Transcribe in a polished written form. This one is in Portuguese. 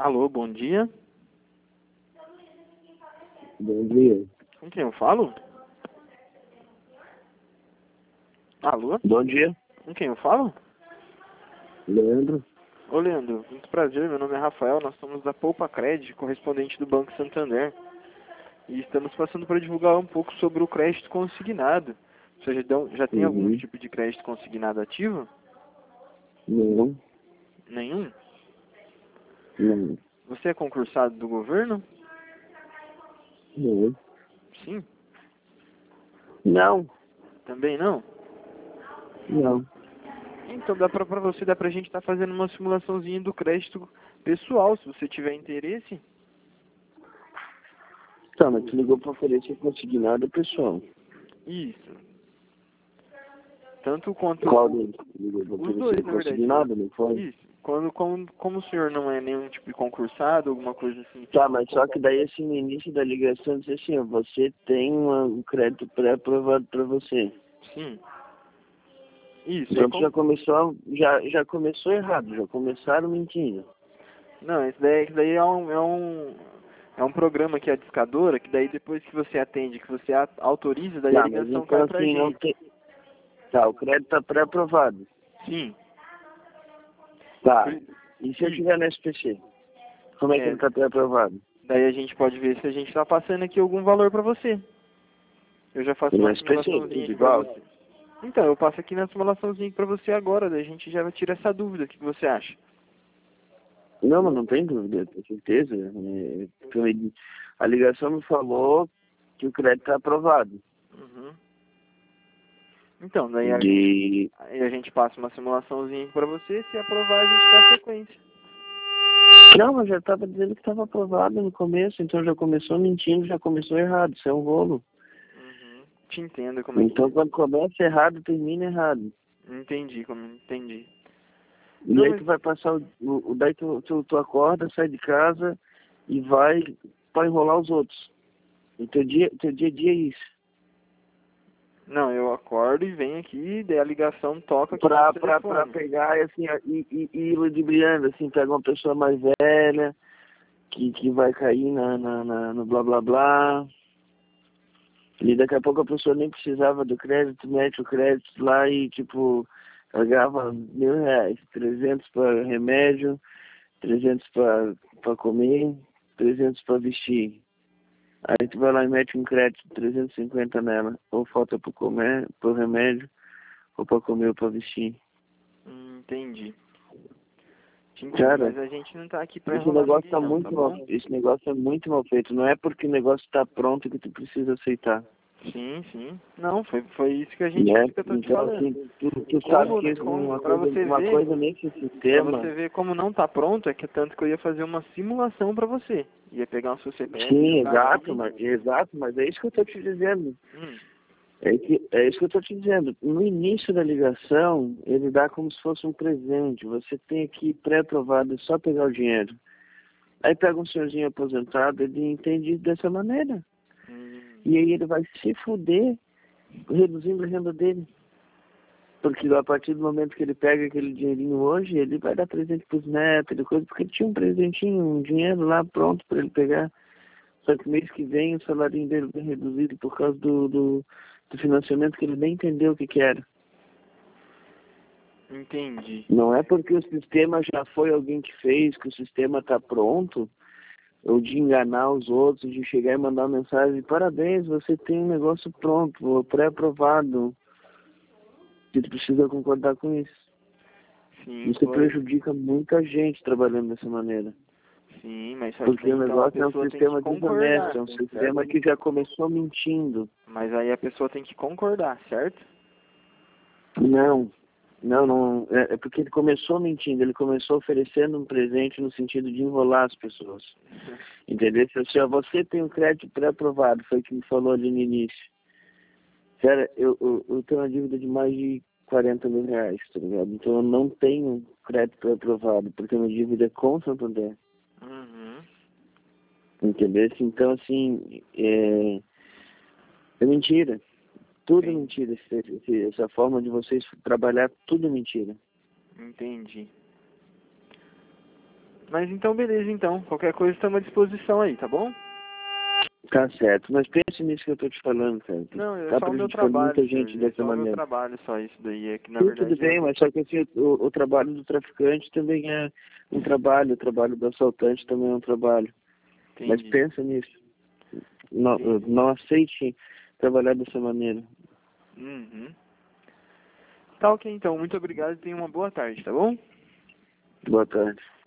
Alô, bom dia. Bom dia. Com quem eu falo? Alô? Bom dia, Com quem eu falo? Leandro. Ô, Leandro, muito prazer. Meu nome é Rafael. Nós somos da Poupa Cred, correspondente do Banco Santander. E estamos passando para divulgar um pouco sobre o crédito consignado. Você já tem algum Uhum. tipo de crédito consignado ativo? Não, Nenhum? não, Você é concursado do governo? não. Sim. Não, Também não? não. Então dá pra gente estar fazendo uma simulaçãozinha do crédito pessoal, se você tiver interesse. Tá, mas tu ligou pra oferecer consignado, pessoal. Isso. Tanto quanto Qual deles? Ligou pra os dois, oferecer na verdade. consignado, não foi? Isso. Como o senhor não é nenhum tipo de concursado, alguma coisa assim. Tá, mas só que daí assim, no início da ligação, disse assim, ó, você tem um crédito pré-aprovado pra você. Sim. Isso. Então tu já começou errado, já começaram mentindo. Não, isso daí é um programa que é a discadora, que daí depois que você atende, que você autoriza, daí a Tá, mas ligação então cai pra assim, não gente. tem... Tá, o crédito tá pré-aprovado. Sim. Tá, Por- e se eu Isso. tiver no SPC? Como é que É, ele tá pré-aprovado? daí a gente pode ver se a gente tá passando aqui algum valor pra você. Eu já faço No uma SPC, simulaçãozinha tudo aqui pra igual? você. Então, eu passo aqui na simulaçãozinha pra você agora, daí a gente já vai tirar essa dúvida. O que você acha? Não, mas não tem dúvida, com certeza. A ligação me falou que o crédito está aprovado. Uhum. Então, daí De... aí a gente passa uma simulaçãozinha aqui pra você, se aprovar a gente dá sequência. Não, mas já estava dizendo que estava aprovado no começo, então já começou mentindo, já começou errado, isso é um rolo. Uhum. Te entendo como é que Então é. quando começa errado, termina errado. Entendi. E Não, aí mas tu vai passar daí tu acorda, sai de casa e vai para enrolar os outros. E teu dia a dia é isso. não, eu acordo e venho aqui, daí a ligação toca aqui no Pra telefone. pegar assim, ó, e ir ludibriando, assim, pega uma pessoa mais velha, que vai cair no blá blá blá. E daqui a pouco a pessoa nem precisava do crédito, mete o crédito lá e tipo, pagava R$ 1.000, 300 para remédio, 300 para comer, 300 para vestir. Aí tu vai lá e mete um crédito de 350 nela, ou falta para comer, para remédio, ou para comer ou para vestir. Entendi. Te entendo, Cara, mas a gente não tá aqui pra esse enrolar negócio ninguém tá não, tá muito mal, bom? esse negócio é muito mal feito. Não é porque o negócio tá pronto que tu precisa aceitar, Sim. Não, foi isso que né? que eu tô te Então falando. assim, tu sabe que uma coisa nesse Pra sistema, você ver como não tá pronto, é que tanto que eu ia fazer uma simulação pra você. Ia pegar o seu CPF, sim, jogar aqui. exato, mas é isso que eu tô te dizendo. Hum, É isso que eu tô te dizendo. No início da ligação, ele dá como se fosse um presente. Você tem aqui pré-aprovado, é só pegar o dinheiro. Aí pega um senhorzinho aposentado, ele entende dessa maneira. hum, E aí ele vai se fuder reduzindo a renda dele. Porque a partir do momento que ele pega aquele dinheirinho hoje, ele vai dar presente pros netos, e coisa, porque ele tinha um presentinho, um dinheiro lá pronto para ele pegar. Só que mês que vem o salário dele vai reduzido por causa do financiamento que ele nem entendeu o que era. entendi. Não é porque o sistema já foi alguém que fez, que o sistema está pronto, ou de enganar os outros, de chegar e mandar uma mensagem, parabéns, você tem um negócio pronto, pré-aprovado. Você precisa concordar com isso. Sim, Isso foi. prejudica muita gente trabalhando dessa maneira. Sim, mas só que Porque daí o então a negócio é um pessoa tem que sistema desonesto, concordar, é um certo? sistema que já começou mentindo. Mas aí a pessoa tem que concordar, certo? Não, não, é porque ele começou mentindo, ele começou oferecendo um presente no sentido de enrolar as pessoas. Entendeu? Se assim, ó, você tem um crédito pré-aprovado, foi o que me falou ali no início. Cara, eu tenho uma dívida de mais de R$ 40.000, tá ligado? Então eu não tenho crédito pré-aprovado, porque a minha dívida é com o Santander. Uhum. Entendeu? Então, assim, é mentira. Tudo Sim, mentira. Essa forma de vocês trabalhar, tudo mentira. entendi. Mas então, beleza, então. Qualquer coisa estamos à disposição aí, tá bom? Tá certo, mas pense nisso que eu tô te falando, cara. Não, é Tá só o meu prejudicando trabalho, muita gente senhor. É dessa só o meu maneira. trabalho, só isso daí. É que, na Sim, verdade... tudo bem, mas só que assim, o trabalho do traficante também é um trabalho, o trabalho do assaltante também é um trabalho. Mas Entendi. pensa nisso. Não, Entendi. não aceite trabalhar dessa maneira. Uhum. Tá ok, então. Muito obrigado e tenha uma boa tarde, tá bom? Boa tarde.